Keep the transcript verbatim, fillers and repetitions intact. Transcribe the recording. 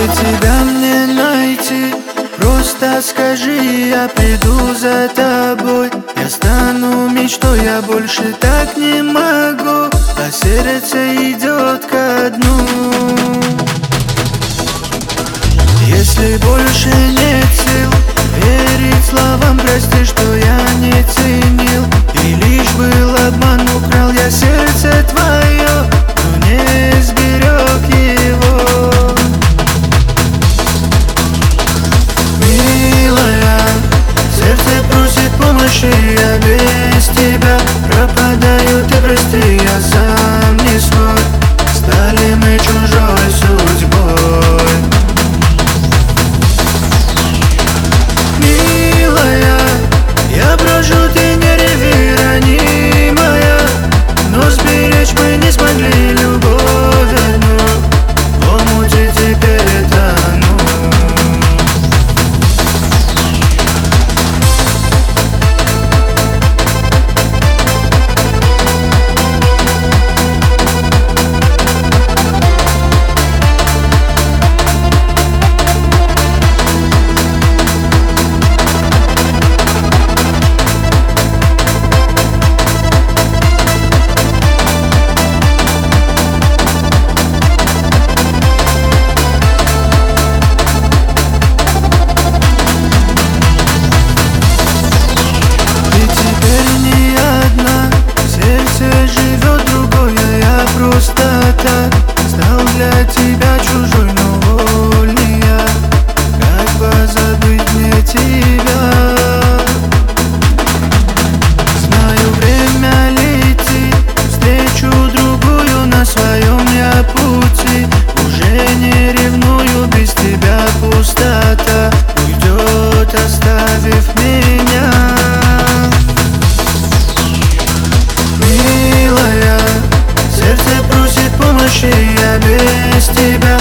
Где тебя мне найти? Просто скажи, я приду за тобой. Я стану мечтой, я больше так не могу, а сердце идет ко дну. Если больше нет сил верить словам, прости, что я не ценил, и лишь был обман, украл я сердце твое, но не сберег его. Милая, сердце просит помощи, я без тебя пропадаю, ты прости, я сам не свой. Стали мы чужой судьбой. Милая, я прошу, ты не реви, ранимая, но сберечь мы не смогли любовь одну, в омуте теперь тону. Просто так стал для тебя чужой, но вольный я. Как позабыть мне тебя? Знаю, время летит, встречу другую на своем я пути. Уже не ревную, без тебя пустота уйдет, оставив меня. Милая, сердце просит помощи, я без тебя